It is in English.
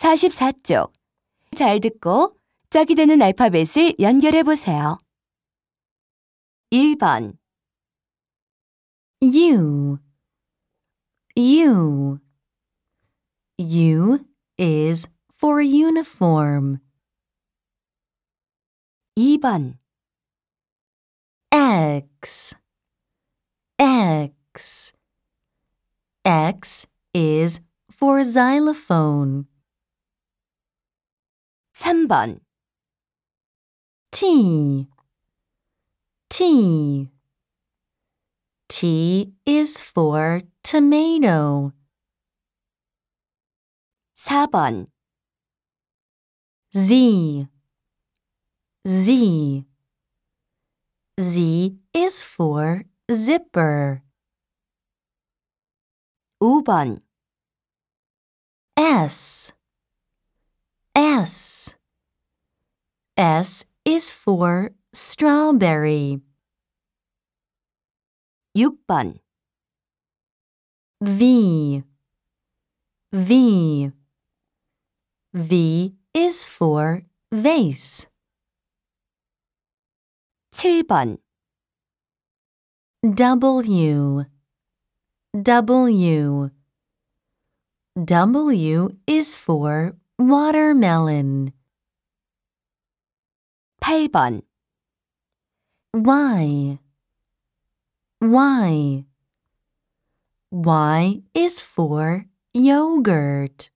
44쪽. 잘 듣고 짝이 되는 알파벳을 연결해 보세요. 1번 U. U. U is for uniform. 2번 X. X. X is for xylophone. 3번 T. T. T is for tomato. 4번 Z. Z. Z is for zipper. 5번 S. S. S is for strawberry. 6번 V. V. V is for vase. 7번 W. W. W is for watermelon. 8번 Y. Y. Y is for yogurt.